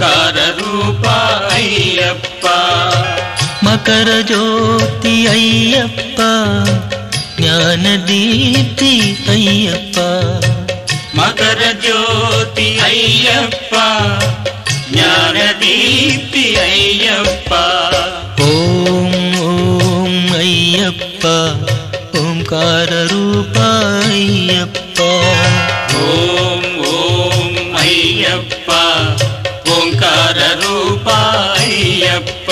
ఓంకార రూప అయ్యప్ప మకర జ్యోతి అయ్యప్ప జ్ఞానదీప్తి అయ్యప్ప మకర జ్యోతి అయ్యప్ప జ్ఞానదీప్తి అయ్యప్ప ఓం ఓం అయ్యప్ప ఓంకార రూప అయ్యప్ప ఓం ఓం అయ్యప్ప ఓంకార రూప అయ్యప్ప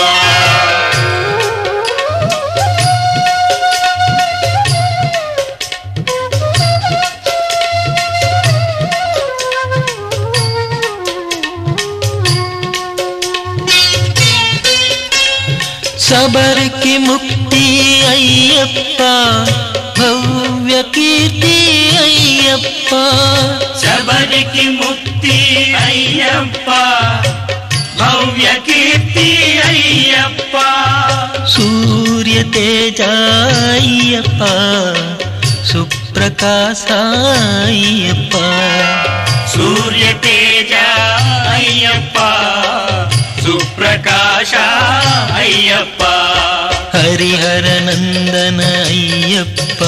శబరికి ముక్తి అయ్యప్ప భవ్య కీర్తి అయ్యప్ప శబరికి ముక్తి అయ్యప్ప భవ్య కీర్తి అయ్యప్ప సూర్య తేజ అయ్యప్ప సుప్రకాశ అయ్యప్ప సూర్య తేజ అయ్యప్ప సుప్రకాశ అయ్యప్ప హరిహర నందన అయ్యప్ప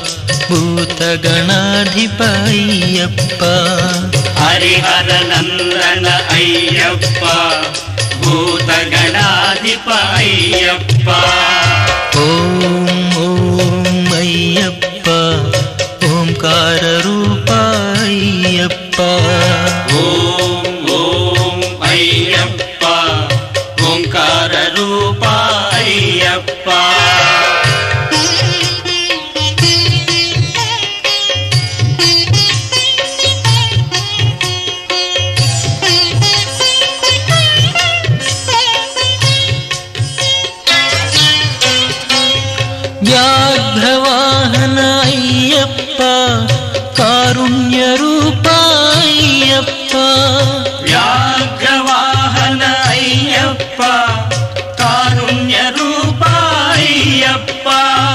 భూతగణాధిప అయ్యప్ప హరిహర నందన అయ్యప్ప భూతగణాధిప అయ్యప్ప ఓం ఓం అయ్యప్ప ఓంకార రూప అయ్యప్ప ఓం ఓం అయ్యప్ప ఓంకార రూప అయ్యప్ప వ్యాఘ్రవాహన అయ్యప్ప కారుణ్య రూప అయ్యప్ప వ్యాఘ్రవాహన అయ్యప్ప కారుణ్య రూప అయ్యప్ప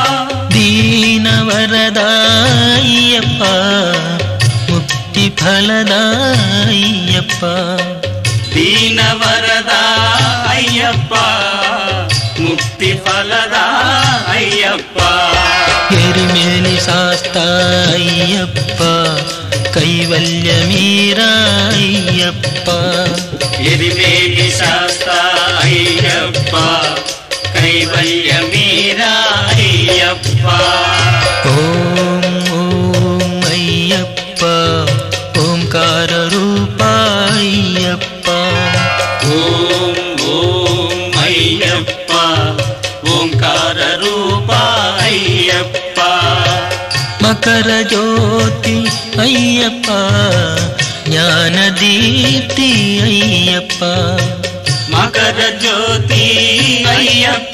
దీనవరద అయ్యప్ప ముక్తి ఫలద అయ్యప్ప దీనవరద అయ్యప్ప ముక్తి ఫలద అయ్యప్ప ఎరిమేలి శాస్త అయ్యప్ప కైవల్యమీరా అయ్యప్ప ఎరిమేలి శాస్త అయ్యప్ప కైవల్యమీరా అయ్యప్ప ఓం ఓం అయ్యప్ప ఓంకార రూప అయ్యప్ప ఓం ఓం అయ్యప్ప ఓంకార రూప అయ్యప్ప మకర జ్యోతి అయ్యప్ప జ్ఞానదీప్తి అయ్యప్ప మకర జ్యోతి అయ్యప్ప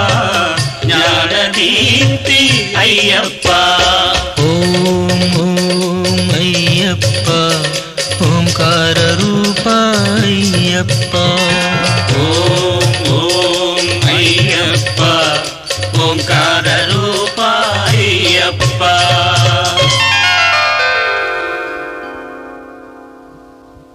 జ్ఞానదీప్తి అయ్యప్ప ఓం ఓం అయ్యప్ప ఓంకార రూప అయ్యప్ప ఓం ఓం అయ్యప్ప ఓంకార